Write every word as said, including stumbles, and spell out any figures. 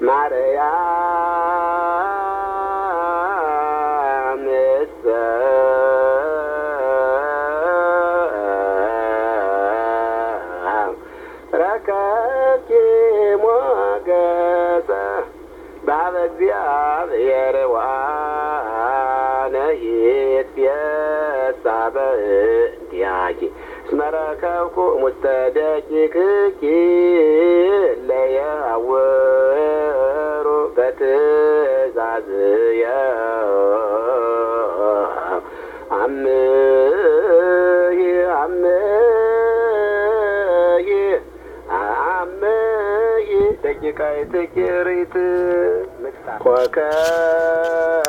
ማርያም እሰ ረከብኪ ሞገሰ በኀበ እግዚአብሔር ወአነሂ እትየሳህ በእንቲአኪ እስመ ረከብኩ ሙስተ ደቂቅኪ ለየዐውሩ በትእዛዝየ አምሂ አምሂ አምሂ ደቂቃይትኪ ርኢት ኮከብ